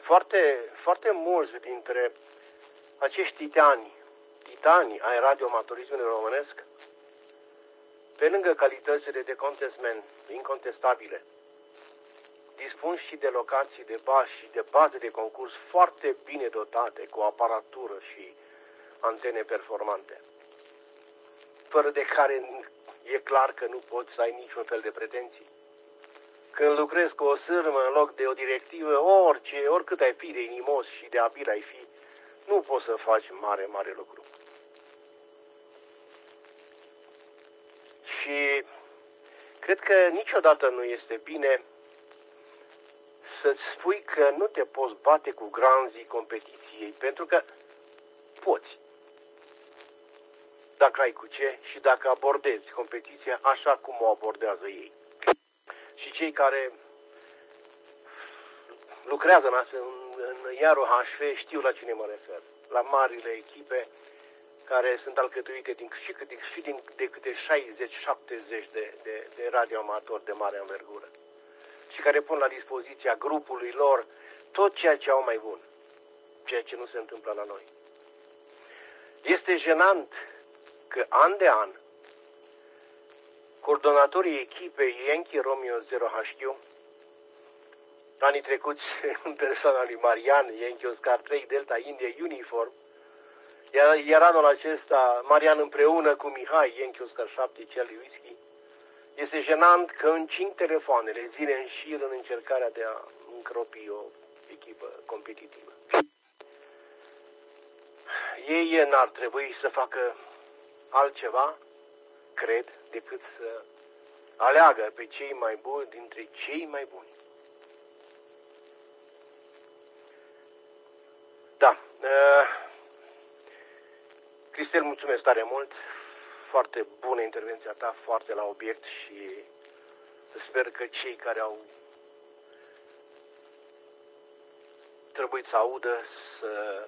foarte mulți dintre acești titani ai radioamatorismului românesc, pe lângă calitățile de contestment incontestabile, dispun și de locații de bași și de baze de concurs foarte bine dotate, cu aparatură și antene performante, fără de care e clar că nu poți să ai niciun fel de pretenții. Când lucrezi cu o sârmă în loc de o directivă, oricât ai fi de inimos și de abil ai fi, nu poți să faci mare lucru. Și cred că niciodată nu este bine să-ți spui că nu te poți bate cu granzii competiției, pentru că poți. Dacă ai cu ce și dacă abordezi competiția așa cum o abordează ei. Și cei care lucrează în iarul HF știu la cine mă refer. La marile echipe care sunt alcătuite de câte 60-70 de radioamatori de mare învergură și care pun la dispoziția grupului lor tot ceea ce au mai bun, ceea ce nu se întâmplă la noi. Este jenant că an de an coordonatorii echipei Yankee Romeo 0HQ, anii trecuți în persoana lui Marian, Yankee Oscar 3 Delta India Uniform, iar anul acesta Marian împreună cu Mihai, Yankee Oscar 7 Charlie Whisky, este jenant că încing telefoanele zile în șir în încercarea de a încropi o echipă competitivă. Ei n-ar trebui să facă altceva, cred, decât să aleagă pe cei mai buni dintre cei mai buni. Da. Cristel, mulțumesc tare mult. Foarte bună intervenția ta, foarte la obiect și sper că cei care au trebuit să audă să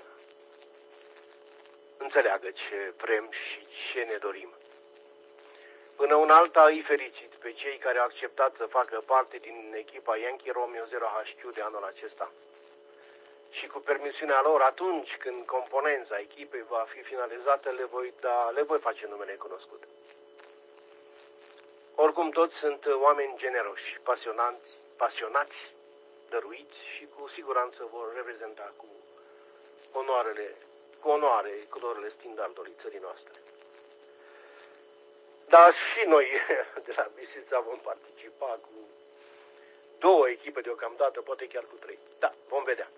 înțeleagă ce vrem și ce ne dorim. Până una alta îi fericit pe cei care au acceptat să facă parte din echipa Yankee Romeo 0HQ de anul acesta. Și cu permisiunea lor, atunci când componența echipei va fi finalizată, le voi face numele cunoscut. Oricum, toți sunt oameni generoși, pasionați, dăruiți și cu siguranță vor reprezenta cu onoare culorile standardului țării noastre. Dar și noi de la Bistrița vom participa cu 2 echipe deocamdată, poate chiar cu 3. Da, vom vedea.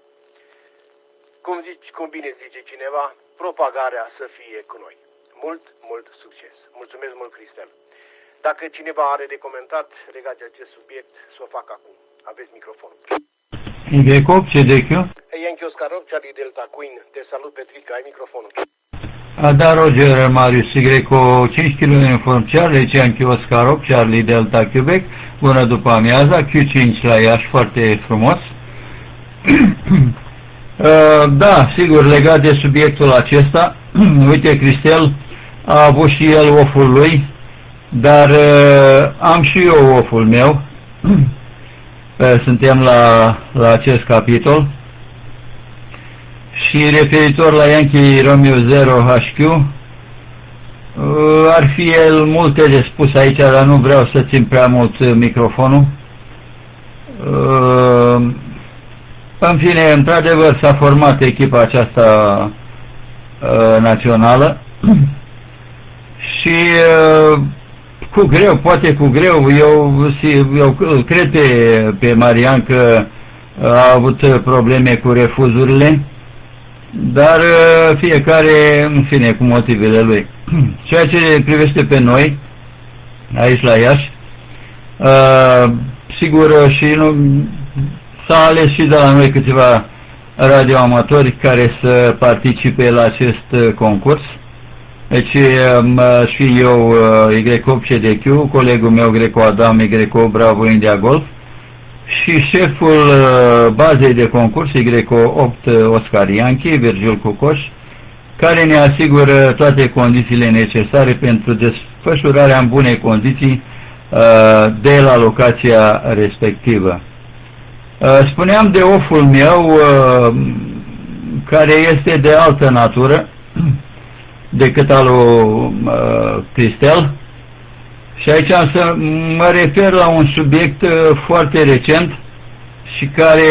Cum bine zice cineva, propagarea să fie cu noi. Mult succes. Mulțumesc mult, Cristel. Dacă cineva are de comentat legat de acest subiect, să o fac acum. Aveți microfonul. Y8, CDQ? Yankee Oscar 8, Charlie Delta Queen. Te salut, Petrica, ai microfonul. Da, Roger Marius, Y5 kg uniform Charlie, Yankee Oscar 8, Charlie Delta Quebec. Bună după amiaza, Q5 la Iași, foarte frumos. Da, sigur, legat de subiectul acesta, uite, Cristel a avut și el oful lui, dar am și eu oful meu. Suntem la acest capitol. Și referitor la Yankee Romeo 0HQ, ar fi el multe de spus aici, dar nu vreau să țin prea mult microfonul. În fine, într-adevăr s-a format echipa aceasta națională și cu greu, poate cu greu, eu cred pe Marian că a avut probleme cu refuzurile, dar fiecare, în fine, cu motivele lui. Ceea ce privește pe noi, aici la Iași, sigur și nu... S-a ales și de la noi câțiva radioamatori care să participe la acest concurs. Deci și eu, Y8 CDQ, colegul meu Greco Adam, Y8 Bravo India Golf și șeful bazei de concurs Y8 Oscar Yankee, Virgil Cucoș, care ne asigură toate condițiile necesare pentru desfășurarea în bune condiții de la locația respectivă. Spuneam de oful meu, care este de altă natură decât al lui Cristel, și aici am să mă refer la un subiect foarte recent și care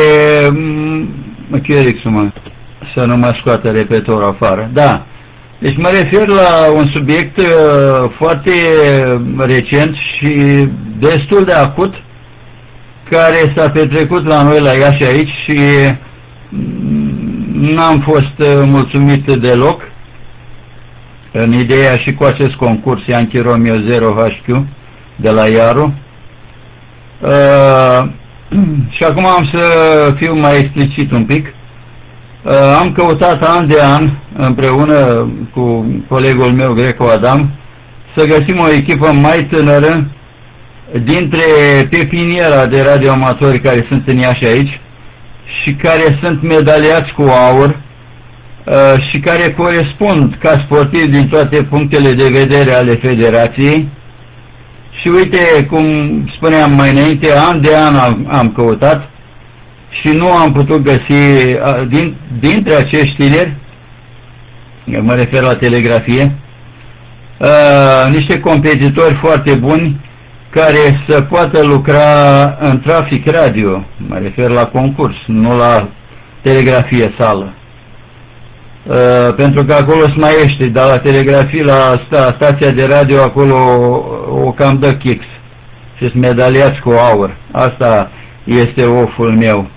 să nu mă scoată repetorul afară. Da. Deci mă refer la un subiect foarte recent și destul de acut, care s-a petrecut la noi la Iași aici și n-am fost mulțumit deloc în ideea și cu acest concurs Yankee Romeo 0 HQ de la Iaru. Și acum am să fiu mai explicit un pic. Am căutat an de an, împreună cu colegul meu Greco Adam, să găsim o echipă mai tânără dintre pepiniera de radioamatori care sunt în Iași aici și care sunt medaliați cu aur și care corespund ca sportivi din toate punctele de vedere ale federației. Și uite, cum spuneam mai înainte, an de an am căutat și nu am putut găsi dintre acești tineri, mă refer la telegrafie, niște competitori foarte buni care să poată lucra în trafic radio, mă refer la concurs, nu la telegrafie sală. Pentru că acolo sunt maestri, dar la telegrafie, la stația de radio, acolo o cam dă chix și sunt medaliați cu aur. Asta este oful meu.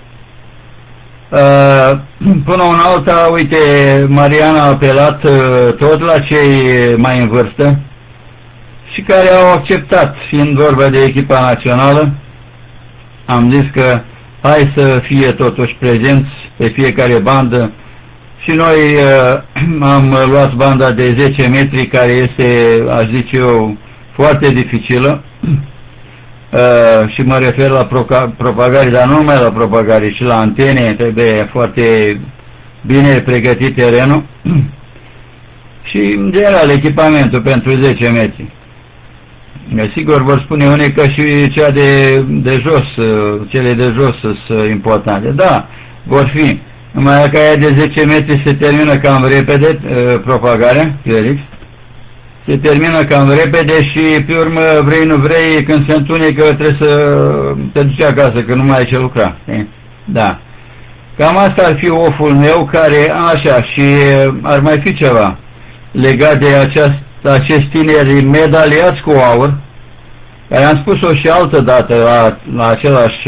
Până una alta, uite, Mariana a apelat tot la cei mai în vârstă și care au acceptat, fiind vorba de echipa națională. Am zis că hai să fie totuși prezenți pe fiecare bandă și noi am luat banda de 10 metri, care este, aș zice eu, foarte dificilă. Și mă refer la propagare, dar nu numai la propagare, ci la antene, trebuie foarte bine pregătit terenul și, în general, echipamentul pentru 10 metri. Sigur, vor spune unii că și cea de jos, cele de jos sunt importante. Da, vor fi. Numai că aia de 10 metri se termină cam repede, propagarea, Felix. Se termină cam repede și, pe urmă, vrei, nu vrei, când se întunecă, trebuie să te duci acasă, că nu mai ai ce lucra. Da. Cam asta ar fi oful meu, care, așa, și ar mai fi ceva legat de acești tineri medaliați cu aur, care am spus-o și altă dată la același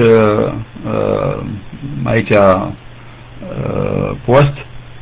aici post.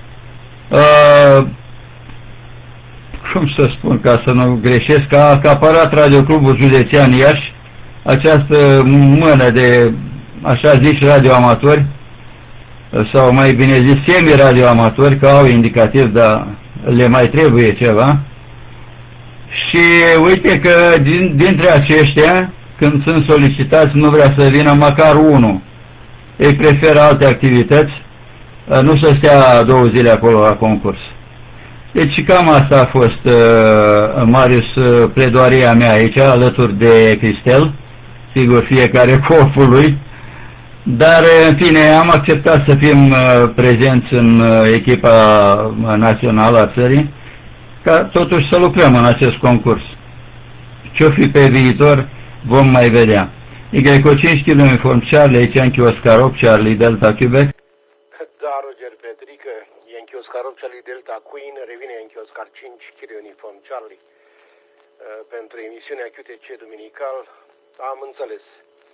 Cum să spun, ca să nu greșesc, a acaparat Radioclubul Județean Iași această mână de, așa zici, radioamatori, sau mai bine zis semi-radioamatori, că au indicativ, dar le mai trebuie ceva. Și uite că dintre aceștia, când sunt solicitați, nu vrea să vină măcar unul. Ei preferă alte activități, nu să stea 2 zile acolo la concurs. Deci cam asta a fost, Marius, pledoaria mea aici, alături de Cristel, sigur fiecare cu oful lui, dar în fine am acceptat să fim prezenți în echipa națională a țării, ca totuși să lucrăm în acest concurs. Ce-o fi pe viitor vom mai vedea. Y5 km uniform Charlie, aici Yankee Oscar 8, Charlie Delta Quebec. Da, Roger Petrică, Yankee Oscar 8, Charlie Delta Queen, revine Yankee Oscar 5, km uniform Charlie. Pentru emisiunea QTC duminical, am înțeles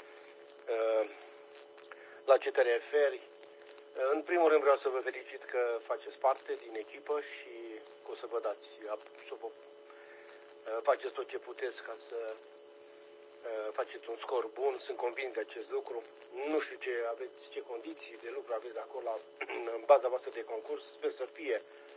la ce te referi. În primul rând vreau să vă felicit că faceți parte din echipă și o să vă dați, să vă faceți tot ce puteți ca să faceți un scor bun. Sunt convins de acest lucru. Nu știu ce condiții de lucru aveți acolo în baza voastră de concurs. Sper să fie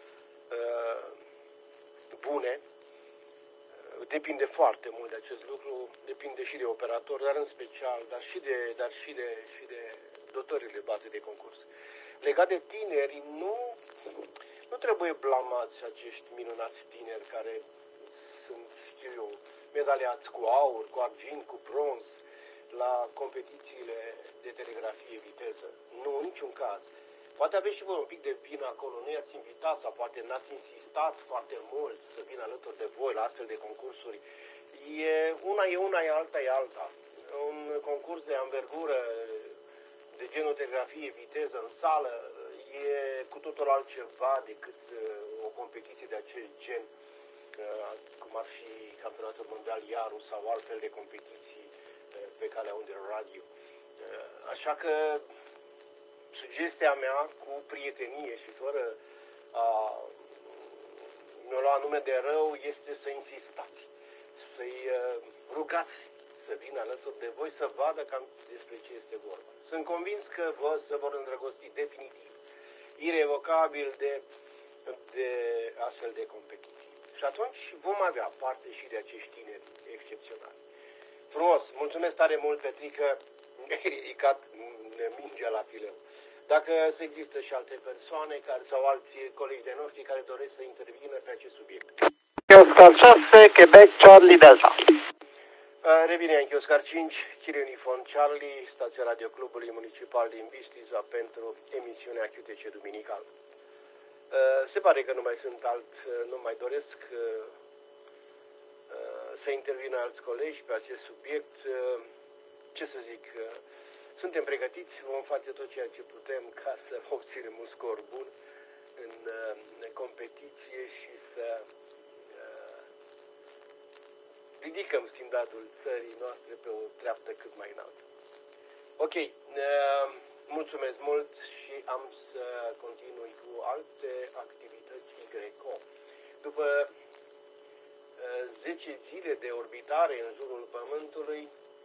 bune. Depinde foarte mult de acest lucru, depinde și de operator, dar în special, dar și de dotările baze de concurs. Legat de tineri, nu trebuie blamați acești minunați tineri care sunt, știu eu, medaliați cu aur, cu argint, cu bronz la competițiile de telegrafie viteză. Nu, în niciun caz. Poate aveți și voi un pic de vină acolo, nu i-ați invitat sau poate n-ați insistat foarte mult să vină alături de voi la astfel de concursuri. Una e una, alta e alta. Un concurs de anvergură, de genul telegrafie viteză în sală, e cu totul altceva decât o competiție de acest gen, cum ar fi campionatul mondial Iaru sau altfel de competiții pe calea undelor radio. Așa că sugestia mea, cu prietenie și fără a mi-o lua nume de rău, este să insistați, să-i rugați să vină alături de voi să vadă cam despre ce este vorba. Sunt convins că se vor îndrăgosti definitiv, irevocabil de astfel de competiții. Și atunci vom avea parte și de acești tineri excepționali. Frumos, mulțumesc tare mult, Petrică, mi-ai ridicat mingea la fileu. Dacă există și alte persoane sau alți colegi de noștri care doresc să intervină pe acest subiect. Oscar 6, Quebec, Charlie Delta. Revine Yankee Oscar 5, Chile Uniform Charlie, stația Radio Clubului Municipal din Bistrița pentru emisiunea QTC Duminical. Se pare că nu mai doresc să intervină alți colegi pe acest subiect. Ce să zic, suntem pregătiți, vom face tot ceea ce putem ca să obținem un scor bun în competiție și să ridicăm standardul țării noastre pe o treaptă cât mai înaltă. Ok, mulțumesc mult și am să continui cu alte activități Greco. După 10 zile de orbitare în jurul Pământului,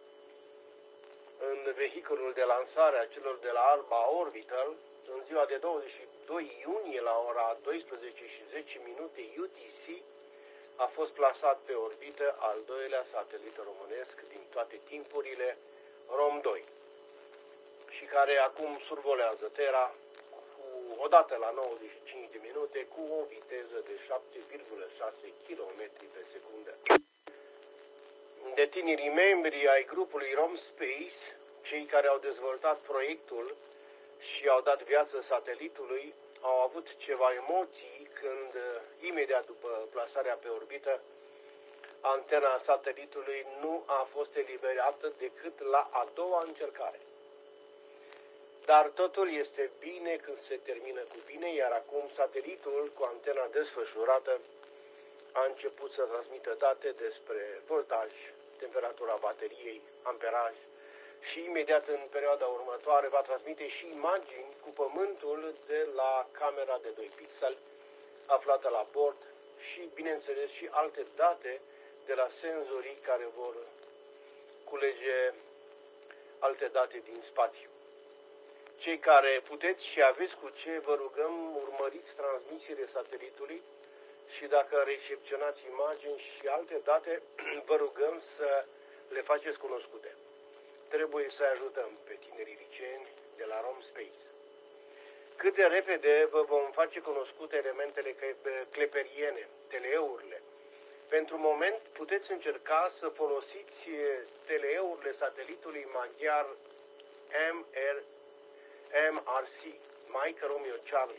în vehiculul de lansare a celor de la Alba Orbital, în ziua de 22 iunie la ora 12:10 UTC, a fost plasat pe orbită al doilea satelit românesc din toate timpurile, ROM-2, și care acum survolează Terra odată la 95 de minute cu o viteză de 7,6 km pe secundă. Detinerii membri ai grupului RomSpace, cei care au dezvoltat proiectul și au dat viață satelitului, au avut ceva emoții când, imediat după plasarea pe orbită, antena satelitului nu a fost eliberată decât la a doua încercare. Dar totul este bine când se termină cu bine, iar acum satelitul, cu antena desfășurată, a început să transmită date despre voltaj, temperatura bateriei, amperaj și imediat în perioada următoare va transmite și imagini cu Pământul de la camera de 2 pixeli aflată la bord și, bineînțeles, și alte date de la senzorii care vor culege alte date din spațiu. Cei care puteți și aveți cu ce, vă rugăm, urmăriți transmisiile satelitului și dacă recepționați imagini și alte date, vă rugăm să le faceți cunoscute. Trebuie să ajutăm pe tinerii liceeni de la RomSpace. Cât de repede vă vom face cunoscute elementele cleperiene, teleurile. Pentru moment puteți încerca să folosiți teleurile satelitului maghiar MRC, Mike Romeo Charlie.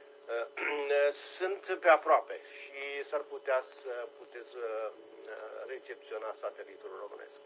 Sunt pe aproape și s-ar putea să puteți recepționa satelitul românesc.